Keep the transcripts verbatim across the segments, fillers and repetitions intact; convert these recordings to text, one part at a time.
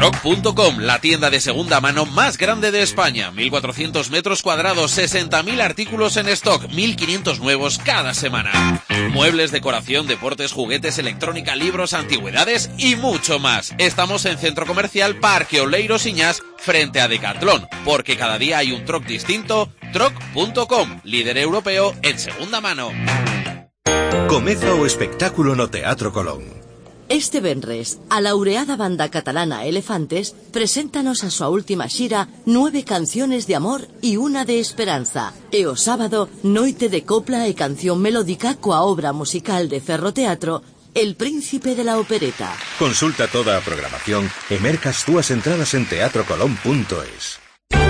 Troc punto com, la tienda de segunda mano más grande de España. mil cuatrocientos metros cuadrados, sesenta mil artículos en stock, mil quinientos nuevos cada semana. Muebles, decoración, deportes, juguetes, electrónica, libros, antigüedades y mucho más. Estamos en Centro Comercial Parque Oleiros Iñás, frente a Decathlon, porque cada día hay un Troc distinto. Troc punto com, líder europeo en segunda mano. Comeza o espectáculo no Teatro Colón. Este venres, a laureada banda catalana Elefantes preséntanos a súa última xira Nueve canciones de amor e unha de esperanza. E o sábado, noite de copla e canción melódica coa obra musical de Ferroteatro El Príncipe de la Opereta. Consulta toda a programación e merca as túas entradas en teatro colón punto es.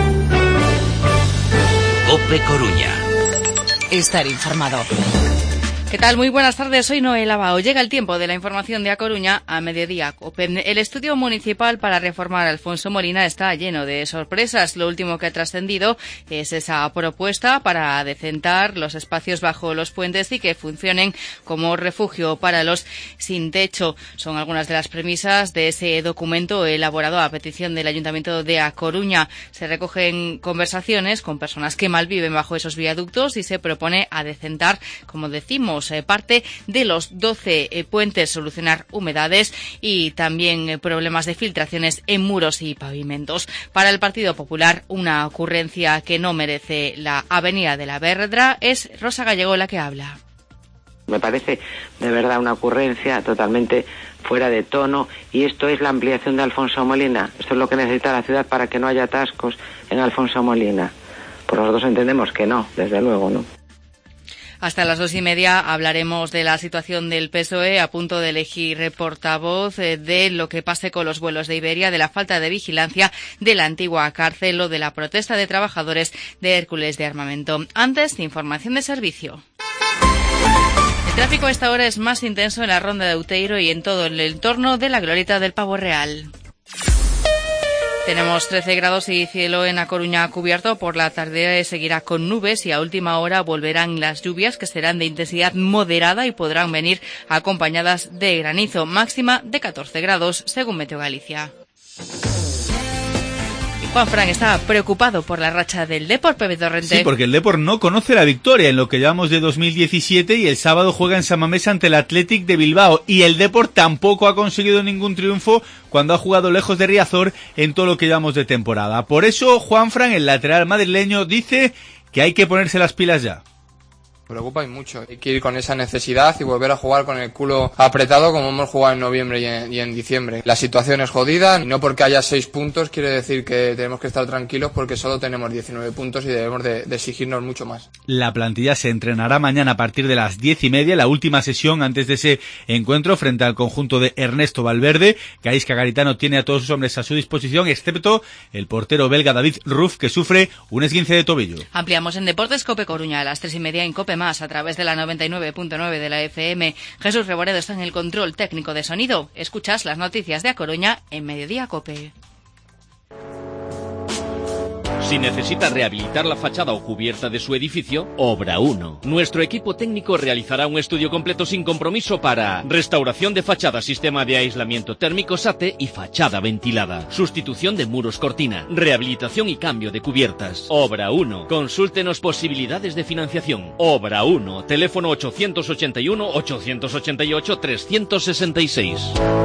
Cope Coruña. Estar informado. ¿Qué tal? Muy buenas tardes, soy Noel Abao. Llega el tiempo de la información de A Coruña a mediodía. El estudio municipal para reformar Alfonso Molina está lleno de sorpresas. Lo último que ha trascendido es esa propuesta para decentar los espacios bajo los puentes y que funcionen como refugio para los sin techo. Son algunas de las premisas de ese documento elaborado a petición del Ayuntamiento de A Coruña. Se recogen conversaciones con personas que malviven bajo esos viaductos y se propone a decentar, como decimos, parte de los doce eh, puentes, solucionar humedades y también eh, problemas de filtraciones en muros y pavimentos. Para el Partido Popular, una ocurrencia que no merece la Avenida de la Verdra. Es Rosa Gallego la que habla. Me parece de verdad una ocurrencia totalmente fuera de tono, y esto es la ampliación de Alfonso Molina. Esto es lo que necesita la ciudad para que no haya atascos en Alfonso Molina. Por nosotros entendemos que no, desde luego, ¿no? Hasta las dos y media hablaremos de la situación del P S O E a punto de elegir portavoz, de lo que pase con los vuelos de Iberia, de la falta de vigilancia de la antigua cárcel o de la protesta de trabajadores de Hércules de Armamento. Antes, información de servicio. El tráfico a esta hora es más intenso en la ronda de Outeiro y en todo el entorno de la Glorieta del Pavo Real. Tenemos trece grados y cielo en A Coruña cubierto. Por la tarde seguirá con nubes y a última hora volverán las lluvias, que serán de intensidad moderada y podrán venir acompañadas de granizo. Máxima de catorce grados, según Meteo Galicia. Juan Fran está preocupado por la racha del Depor, Pepe Torrente. Sí, porque el Depor no conoce la victoria en lo que llevamos de dos mil diecisiete y el sábado juega en San Mamés ante el Athletic de Bilbao. Y el Depor tampoco ha conseguido ningún triunfo cuando ha jugado lejos de Riazor en todo lo que llevamos de temporada. Por eso, Juan Fran, el lateral madrileño, dice que hay que ponerse las pilas ya. Preocupa y mucho. Hay que ir con esa necesidad y volver a jugar con el culo apretado como hemos jugado en noviembre y en, y en diciembre. La situación es jodida y no porque haya seis puntos quiere decir que tenemos que estar tranquilos, porque solo tenemos diecinueve puntos y debemos de, de exigirnos mucho más. La plantilla se entrenará mañana a partir de las diez y media, la última sesión antes de ese encuentro frente al conjunto de Ernesto Valverde. Gaisca Garitano tiene a todos sus hombres a su disposición, excepto el portero belga David Ruff, que sufre un esguince de tobillo. Ampliamos en Deportes Cope Coruña a las tres y media en Cope Más a través de la noventa y nueve punto nueve de la F M. Jesús Reboredo está en el control técnico de sonido. Escuchas las noticias de A Coruña en Mediodía Cope. Si necesita rehabilitar la fachada o cubierta de su edificio, Obra uno. Nuestro equipo técnico realizará un estudio completo sin compromiso para restauración de fachada, sistema de aislamiento térmico SATE y fachada ventilada, sustitución de muros cortina, rehabilitación y cambio de cubiertas. Obra uno. Consúltenos posibilidades de financiación. Obra uno. Teléfono ochocientos ochenta y uno, ochocientos ochenta y ocho, trescientos sesenta y seis.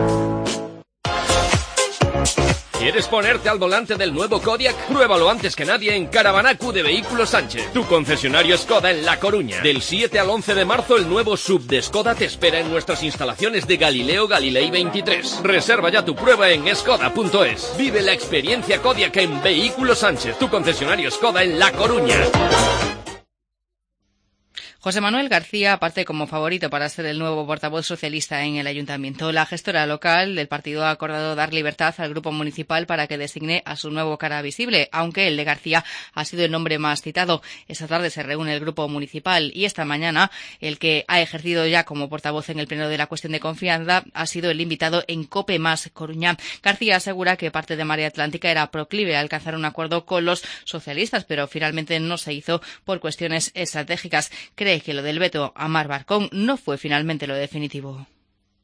¿Quieres ponerte al volante del nuevo Kodiaq? Pruébalo antes que nadie en Caravanacu de Vehículos Sánchez, tu concesionario Skoda en La Coruña. Del siete al once de marzo el nuevo sub de Skoda te espera en nuestras instalaciones de Galileo Galilei veintitrés. Reserva ya tu prueba en skoda punto es. Vive la experiencia Kodiaq en Vehículos Sánchez, tu concesionario Skoda en La Coruña. José Manuel García parte como favorito para ser el nuevo portavoz socialista en el ayuntamiento. La gestora local del partido ha acordado dar libertad al grupo municipal para que designe a su nuevo cara visible, aunque el de García ha sido el nombre más citado. Esta tarde se reúne el grupo municipal y esta mañana el que ha ejercido ya como portavoz en el pleno de la cuestión de confianza ha sido el invitado en Cope Más Coruña. García asegura que parte de Marea Atlántica era proclive a alcanzar un acuerdo con los socialistas, pero finalmente no se hizo por cuestiones estratégicas. Cree que lo del veto a Mar Barcón no fue finalmente lo definitivo.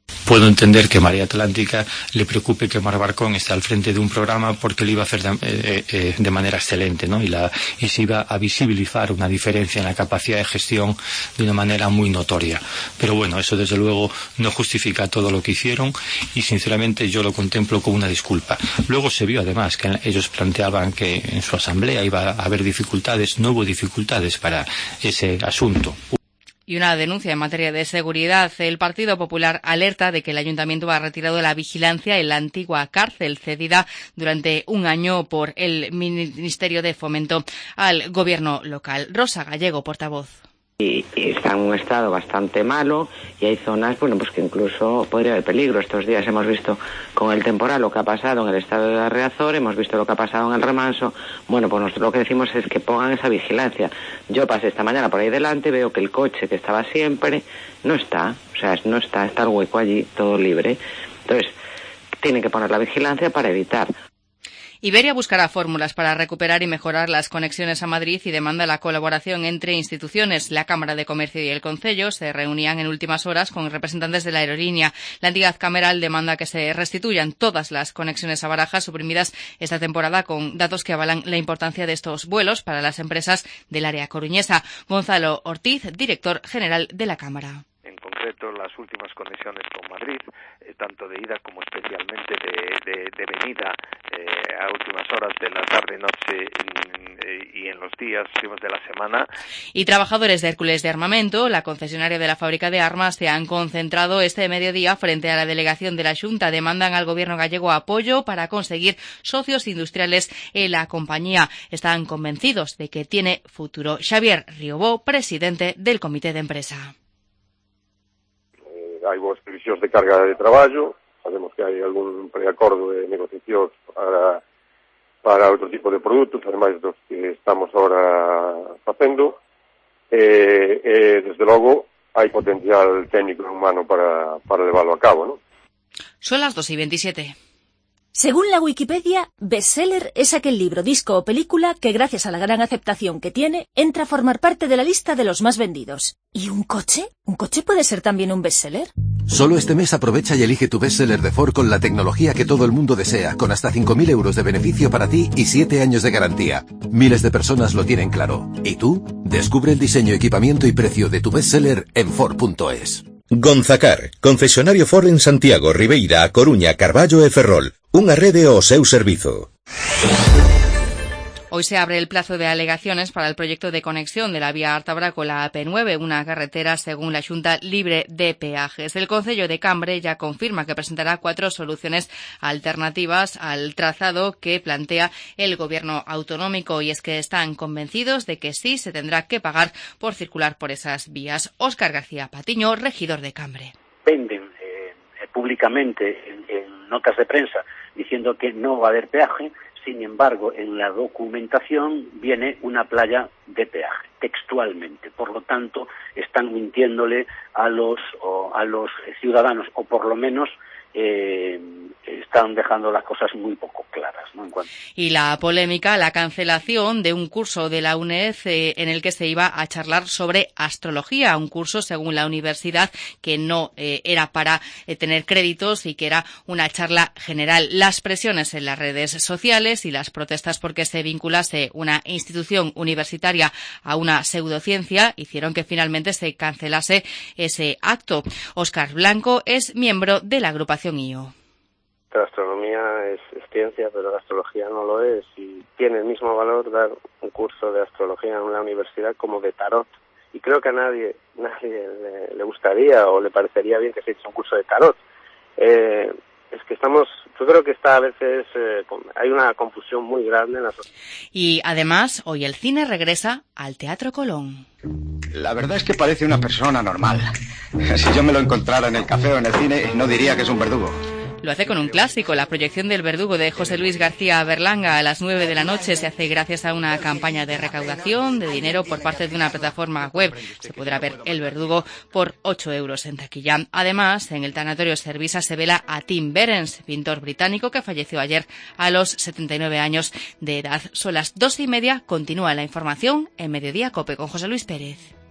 Puedo entender que Marea Atlántica le preocupe que Mar Barcón esté al frente de un programa porque lo iba a hacer de, eh, eh, de manera excelente, ¿no? Y, la, y se iba a visibilizar una diferencia en la capacidad de gestión de una manera muy notoria. Pero bueno, eso desde luego no justifica todo lo que hicieron y sinceramente yo lo contemplo como una disculpa. Luego se vio además que ellos planteaban que en su asamblea iba a haber dificultades, no hubo dificultades para ese asunto. Y una denuncia en materia de seguridad. El Partido Popular alerta de que el Ayuntamiento ha retirado la vigilancia en la antigua cárcel cedida durante un año por el Ministerio de Fomento al Gobierno local. Rosa Gallego, portavoz. Y, y está en un estado bastante malo y hay zonas, bueno, pues que incluso podría haber peligro. Estos días hemos visto con el temporal lo que ha pasado en el estado de Riazor, hemos visto lo que ha pasado en el Remanso. Bueno, pues nosotros lo que decimos es que pongan esa vigilancia. Yo pasé esta mañana por ahí delante, veo que el coche que estaba siempre no está, o sea, no está, está el hueco allí, todo libre. Entonces, tienen que poner la vigilancia para evitar. Iberia buscará fórmulas para recuperar y mejorar las conexiones a Madrid y demanda la colaboración entre instituciones. La Cámara de Comercio y el Concello se reunían en últimas horas con representantes de la aerolínea. La entidad cameral demanda que se restituyan todas las conexiones a Barajas suprimidas esta temporada, con datos que avalan la importancia de estos vuelos para las empresas del área coruñesa. Gonzalo Ortiz, director general de la Cámara. En concreto, las últimas conexiones con Madrid, eh, tanto de ida como especialmente de, de, de venida eh, a últimas horas de la tarde-noche y, y en los días de la semana. Y trabajadores de Hércules de Armamento, la concesionaria de la fábrica de armas, se han concentrado este mediodía frente a la delegación de la Xunta. Demandan al gobierno gallego apoyo para conseguir socios industriales en la compañía. Están convencidos de que tiene futuro. Xavier Riobó, presidente del comité de empresa. Hai boas previsións de carga de traballo, sabemos que hai algún preacordo de negociacións para, para outro tipo de produtos, ademais dos que estamos ahora facendo, e, e desde logo hai potencial técnico e humano para, para levarlo a cabo, ¿no? Son las dos y veintisiete. Según la Wikipedia, bestseller es aquel libro, disco o película que, gracias a la gran aceptación que tiene, entra a formar parte de la lista de los más vendidos. ¿Y un coche? ¿Un coche puede ser también un bestseller? Solo este mes aprovecha y elige tu bestseller de Ford con la tecnología que todo el mundo desea, con hasta cinco mil euros de beneficio para ti y siete años de garantía. Miles de personas lo tienen claro. ¿Y tú? Descubre el diseño, equipamiento y precio de tu bestseller en Ford punto es. Gonzacar, concesionario Ford en Santiago, Ribeira, A Coruña, Carballo e Ferrol. Unha rede ao seu servizo. Hoy se abre el plazo de alegaciones para el proyecto de conexión de la vía Artabra con la A P nueve, una carretera, según la Xunta, libre de peajes. El Concello de Cambre ya confirma que presentará cuatro soluciones alternativas al trazado que plantea el Gobierno autonómico, y es que están convencidos de que sí se tendrá que pagar por circular por esas vías. Óscar García Patiño, regidor de Cambre. Venden eh, públicamente en, en notas de prensa diciendo que no va a haber peaje. Sin embargo, en la documentación viene una playa de peaje, textualmente. Por lo tanto, están mintiéndole a los, o a los ciudadanos, o por lo menos eh, están dejando las cosas muy poco claras, ¿no? En cuanto... Y la polémica, la cancelación de un curso de la UNED eh, en el que se iba a charlar sobre astrología, un curso, según la universidad, que no eh, era para eh, tener créditos y que era una charla general. Las presiones en las redes sociales y las protestas porque se vinculase una institución universitaria a una pseudociencia hicieron que finalmente se cancelase ese acto. Óscar Blanco es miembro de la agrupación I O. La astronomía es, es ciencia, pero la astrología no lo es, y tiene el mismo valor dar un curso de astrología en una universidad como de tarot. Y creo que a nadie, nadie le, le gustaría o le parecería bien que se hiciera un curso de tarot. Eh, es que estamos, yo creo que está a veces, eh, hay una confusión muy grande en la sociedad. Y además, hoy el cine regresa al Teatro Colón. La verdad es que parece una persona normal. Si yo me lo encontrara en el café o en el cine, no diría que es un verdugo. Lo hace con un clásico. La proyección del Verdugo de José Luis García Berlanga a las nueve de la noche se hace gracias a una campaña de recaudación de dinero por parte de una plataforma web. Se podrá ver El Verdugo por ocho euros en taquilla. Además, en el Tanatorio Servisa se vela a Tim Berens, pintor británico que falleció ayer a los setenta y nueve años de edad. Son las doce y media. Continúa la información en Mediodía Cope con José Luis Pérez.